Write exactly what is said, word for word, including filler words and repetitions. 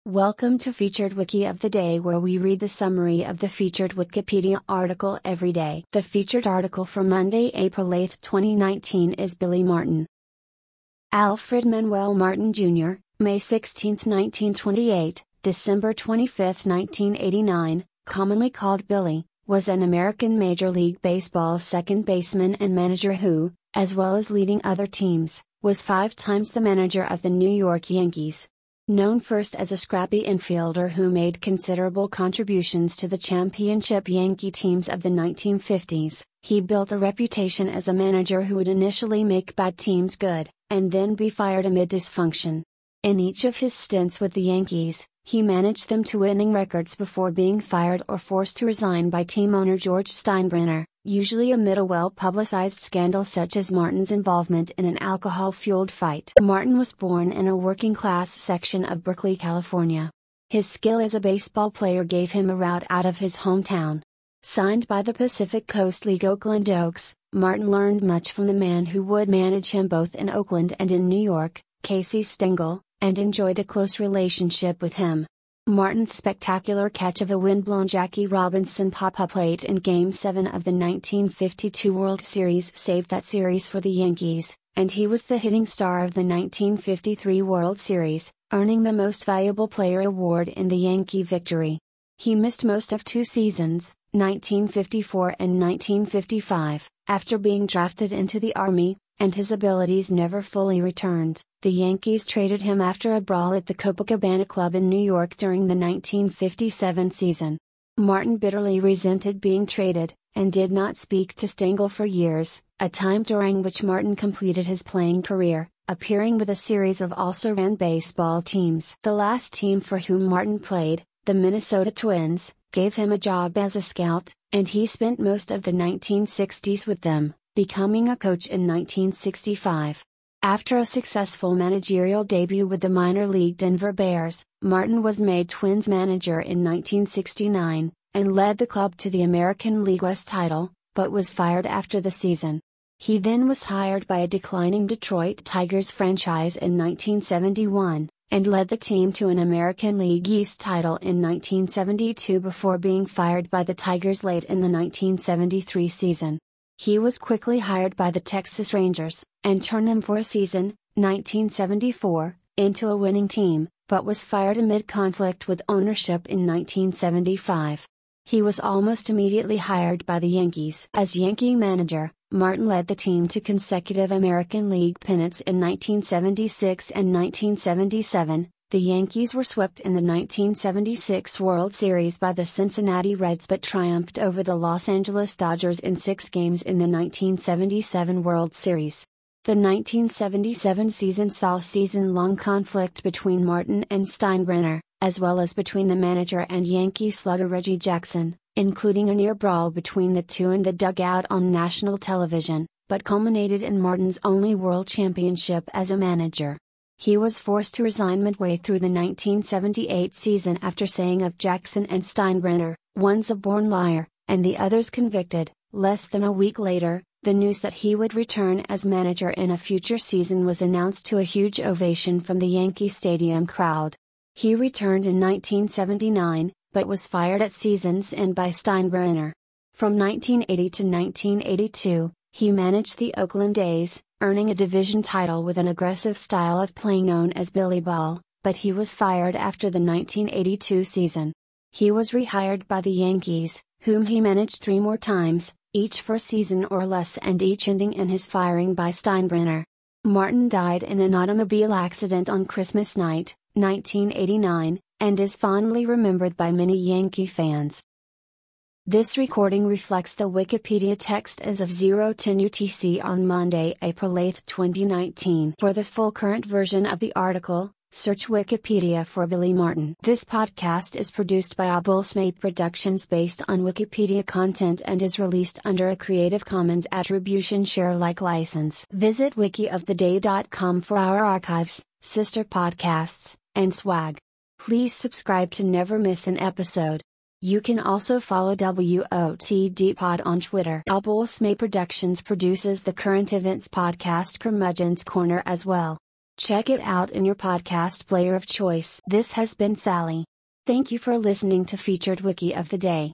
Welcome to Featured Wiki of the Day, where we read the summary of the featured Wikipedia article every day. The featured article for Monday, April eighth, twenty nineteen is Billy Martin. Alfred Manuel Martin Junior, May sixteenth, nineteen twenty-eight, December twenty-fifth, nineteen eighty-nine, commonly called Billy, was an American Major League Baseball second baseman and manager who, as well as leading other teams, was five times the manager of the New York Yankees. Known first as a scrappy infielder who made considerable contributions to the championship Yankee teams of the nineteen fifties, he built a reputation as a manager who would initially make bad teams good, and then be fired amid dysfunction. In each of his stints with the Yankees, he managed them to winning records before being fired or forced to resign by team owner George Steinbrenner, usually amid a well-publicized scandal such as Martin's involvement in an alcohol-fueled fight. Martin was born in a working-class section of Berkeley, California. His skill as a baseball player gave him a route out of his hometown. Signed by the Pacific Coast League Oakland Oaks, Martin learned much from the man who would manage him both in Oakland and in New York, Casey Stengel, and enjoyed a close relationship with him. Martin's spectacular catch of a windblown Jackie Robinson pop-up late in Game seven of the nineteen fifty-two World Series saved that series for the Yankees, and he was the hitting star of the nineteen fifty-three World Series, earning the Most Valuable Player award in the Yankee victory. He missed most of two seasons, nineteen fifty-four and nineteen fifty-five, after being drafted into the Army, and his abilities never fully returned. The Yankees traded him after a brawl at the Copacabana Club in New York during the nineteen fifty-seven season. Martin bitterly resented being traded, and did not speak to Stengel for years, a time during which Martin completed his playing career, appearing with a series of also-ran baseball teams. The last team for whom Martin played, the Minnesota Twins, gave him a job as a scout, and he spent most of the nineteen sixties with them, becoming a coach in nineteen sixty-five. After a successful managerial debut with the minor league Denver Bears, Martin was made Twins manager in nineteen sixty-nine, and led the club to the American League West title, but was fired after the season. He then was hired by a declining Detroit Tigers franchise in nineteen seventy-one, and led the team to an American League East title in nineteen seventy-two before being fired by the Tigers late in the nineteen seventy-three season. He was quickly hired by the Texas Rangers, and turned them for a season, nineteen seventy-four, into a winning team, but was fired amid conflict with ownership in nineteen seventy-five. He was almost immediately hired by the Yankees. As Yankee manager, Martin led the team to consecutive American League pennants in nineteen seventy-six and nineteen seventy-seven. The Yankees were swept in the nineteen seventy-six World Series by the Cincinnati Reds but triumphed over the Los Angeles Dodgers in six games in the nineteen seventy-seven World Series. The nineteen seventy-seven season saw season-long conflict between Martin and Steinbrenner, as well as between the manager and Yankee slugger Reggie Jackson, including a near brawl between the two in the dugout on national television, but culminated in Martin's only world championship as a manager. He was forced to resign midway through the nineteen seventy-eight season after saying of Jackson and Steinbrenner, "One's a born liar, and the other's convicted." Less than a week later, the news that he would return as manager in a future season was announced to a huge ovation from the Yankee Stadium crowd. He returned in nineteen seventy-nine, but was fired at season's end by Steinbrenner. From nineteen eighty to nineteen eighty-two, he managed the Oakland A's, earning a division title with an aggressive style of play known as Billy Ball, but he was fired after the nineteen eighty-two season. He was rehired by the Yankees, whom he managed three more times, each for a season or less and each ending in his firing by Steinbrenner. Martin died in an automobile accident on Christmas night, nineteen eighty-nine, and is fondly remembered by many Yankee fans. This recording reflects the Wikipedia text as of zero ten U T C on Monday, April eighth, twenty nineteen. For the full current version of the article, search Wikipedia for Billy Martin. This podcast is produced by Abulsmape Productions based on Wikipedia content and is released under a Creative Commons Attribution Share-alike license. Visit wiki of the day dot com for our archives, sister podcasts, and swag. Please subscribe to never miss an episode. You can also follow W O T D Pod on Twitter. Abulsmape Productions produces the current events podcast Curmudgeon's Corner as well. Check it out in your podcast player of choice. This has been Sally. Thank you for listening to Featured Wiki of the Day.